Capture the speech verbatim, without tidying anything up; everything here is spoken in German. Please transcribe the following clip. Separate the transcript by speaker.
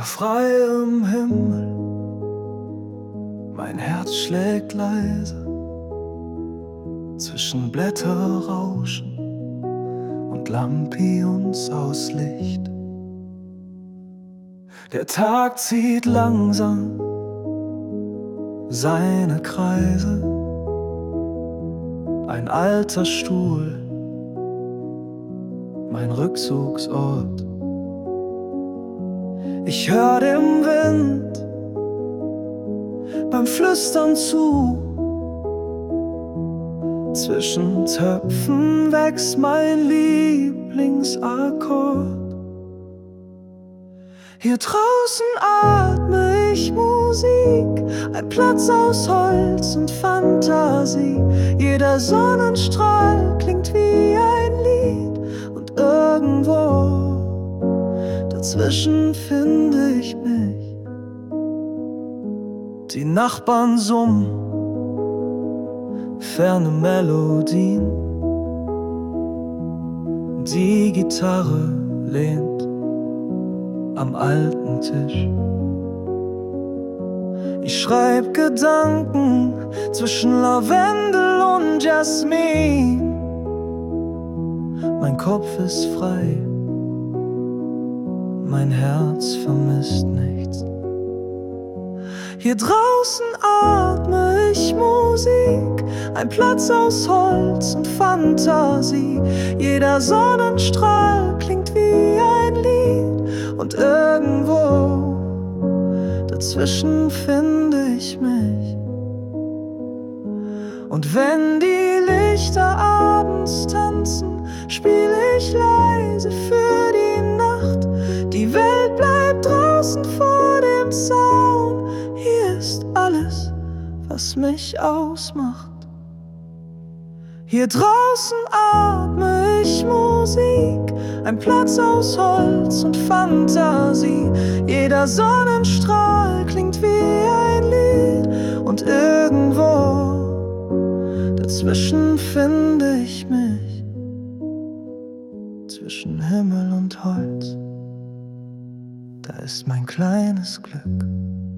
Speaker 1: freiem Himmel, mein Herz schlägt leise zwischen Blätterrauschen und Lampions aus Licht. Der Tag zieht langsam seine Kreise, ein alter Stuhl, mein Rückzugsort. Ich hör dem Wind beim Flüstern zu. Zwischen Töpfen wächst mein Lieblingsakkord. Hier draußen atme ich Musik, ein Platz aus Holz und Fantasie. Jeder Sonnenstrahl klingt wie ein Lied und irgendwo dazwischen finde ich mich. Die Nachbarn summen ferne Melodien, die Gitarre lehnt am alten Tisch. Ich schreib Gedanken zwischen Lavendel und Jasmin. Mein Kopf ist frei, mein Herz vermisst nichts. Hier draußen atme ich Musik, ein Platz aus Holz und Fantasie. Jeder Sonnenstrahl klingt wie ein Lied und irgendwo dazwischen finde ich mich. Und wenn die Lichter abends tanzen, spiel ich leise für die Nacht. Die Welt bleibt draußen vor dem Zaun. Hier ist alles, was mich ausmacht. Hier draußen atme ich Musik, ein Platz aus Holz und Fantasie. Jeder Sonnenstrahl klingt wie ein Lied und irgendwo dazwischen finde ich mich. Zwischen Himmel und Holz, da ist mein kleines Glück.